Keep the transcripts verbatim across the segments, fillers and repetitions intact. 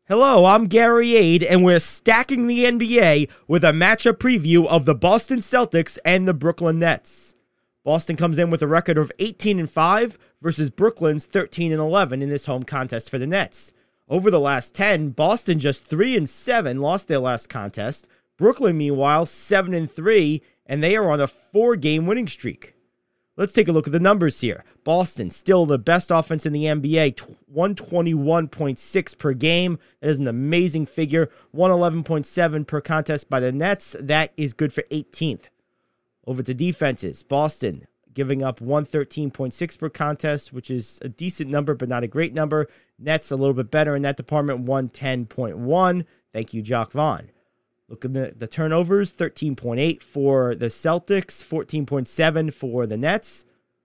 Hello, I'm Gary Ade, and we're stacking the N B A with a matchup preview of the Boston Celtics and the Brooklyn Nets. Boston comes in with a record of eighteen and five versus Brooklyn's thirteen and eleven in this home contest for the Nets. Over the last ten, Boston just three and seven, lost their last contest. Brooklyn, meanwhile, seven and three, and they are on a four-game winning streak. Let's take a look at the numbers here. Boston, still the best offense in the N B A, one twenty-one point six per game. That is an amazing figure. one eleven point seven per contest by the Nets. That is good for eighteenth. Over to defenses. Boston giving up one thirteen point six per contest, which is a decent number, but not a great number. Nets a little bit better in that department, one ten point one. Thank you, Jacques Vaughn. Look at the, the turnovers, thirteen point eight for the Celtics, fourteen point seven for the Nets.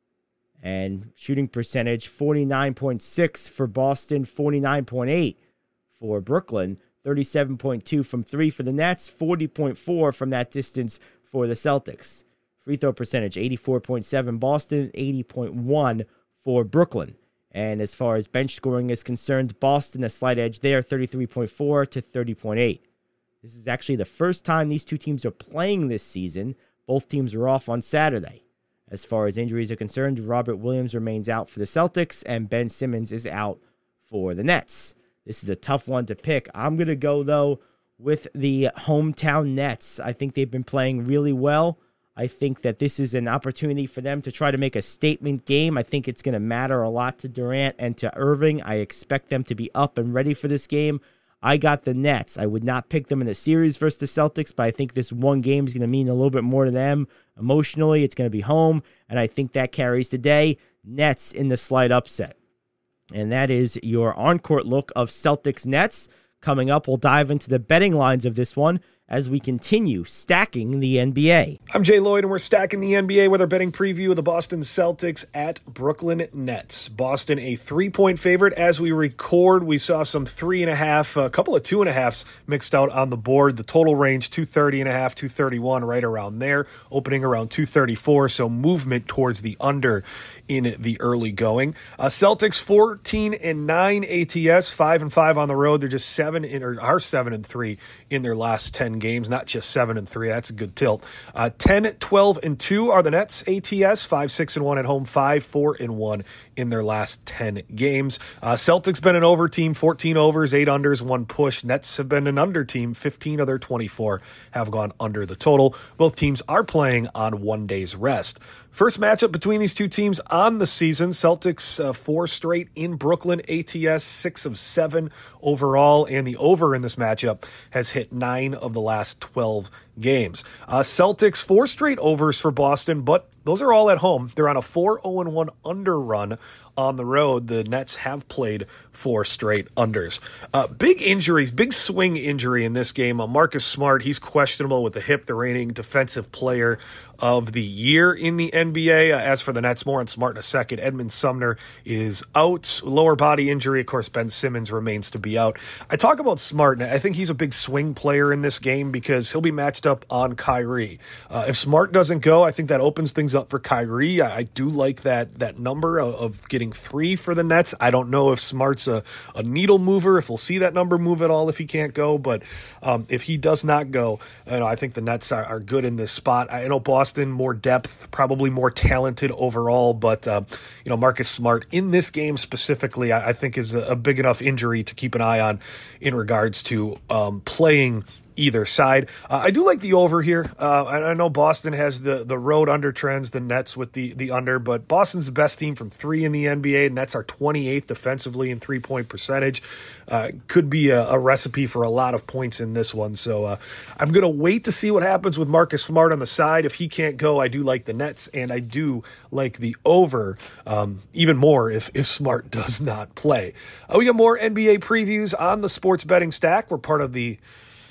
And shooting percentage, forty-nine point six for Boston, forty-nine point eight for Brooklyn, thirty-seven point two from three for the Nets, forty point four from that distance for the Celtics. Free throw percentage, eighty-four point seven Boston, eighty point one for Brooklyn. And as far as bench scoring is concerned, Boston a slight edge there, thirty-three point four to thirty point eight. This is actually the first time these two teams are playing this season. Both teams are off on Saturday. As far as injuries are concerned, Robert Williams remains out for the Celtics, and Ben Simmons is out for the Nets. This is a tough one to pick. I'm going to go, though, with the hometown Nets. I think they've been playing really well. I think that this is an opportunity for them to try to make a statement game. I think it's going to matter a lot to Durant and to Irving. I expect them to be up and ready for this game. I got the Nets. I would not pick them in a series versus the Celtics, but I think this one game is going to mean a little bit more to them. Emotionally, it's going to be home, and I think that carries the day. Nets in the slight upset. And that is your on-court look of Celtics-Nets. Coming up, we'll dive into the betting lines of this one as we continue stacking the N B A. I'm Jay Lloyd, and we're stacking the N B A with our betting preview of the Boston Celtics at Brooklyn Nets. Boston a three-point favorite as we record. We saw some three and a half, a couple of two and a halves mixed out on the board. The total range, two thirty and a half, two thirty-one, right around there, opening around two thirty-four, so movement towards the under in the early going. Uh, Celtics fourteen and nine A T S, five and five on the road. They're just seven in, or are seven and three in their last ten games, not just seven and three. That's a good tilt. Uh, ten, twelve and two are the Nets A T S, five, six and one at home, five, four and one in their last ten games. Uh, Celtics been an over team, fourteen overs, eight unders, one push. Nets have been an under team, fifteen of their twenty-four have gone under the total. Both teams are playing on one day's rest. First matchup between these two teams on the season. Celtics uh, four straight in Brooklyn, A T S six of seven overall, and the over in this matchup has hit nine of the last twelve games. Uh, Celtics four straight overs for Boston, but those are all at home. They're on a four oh one under run on the road. The Nets have played four straight unders. Uh, big injuries, big swing injury in this game. Uh, Marcus Smart, he's questionable with the hip, the reigning defensive player of the year in the N B A. Uh, as for the Nets, more on Smart in a second. Edmund Sumner is out. Lower body injury. Of course, Ben Simmons remains to be out. I talk about Smart, and I think he's a big swing player in this game because he'll be matched up on Kyrie. Uh, if Smart doesn't go, I think that opens things up for Kyrie. I, I do like that that number of, of getting three for the Nets. I don't know if Smart's a, a needle mover, if we'll see that number move at all if he can't go, but um, if he does not go, you know, I think the Nets are, are good in this spot. I know Boston, more depth, probably more talented overall, but uh, you know, Marcus Smart in this game specifically, I, I think is a, a big enough injury to keep an eye on in regards to um, playing either side. Uh, I do like the over here. Uh, I, I know Boston has the, the road under trends, the Nets with the, the under, but Boston's the best team from three in the N B A. Nets are twenty-eighth defensively in three-point percentage. Uh, could be a, a recipe for a lot of points in this one. So uh, I'm going to wait to see what happens with Marcus Smart on the side. If he can't go, I do like the Nets, and I do like the over um, even more if, if Smart does not play. Uh, we got more N B A previews on the Sports Betting Stack. We're part of the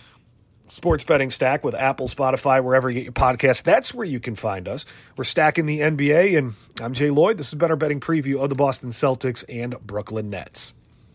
Sports Betting Stack with Apple, Spotify, wherever you get your podcasts. That's where you can find us. We're stacking the N B A, and I'm Jay Lloyd. This has been our betting preview of the Boston Celtics and Brooklyn Nets.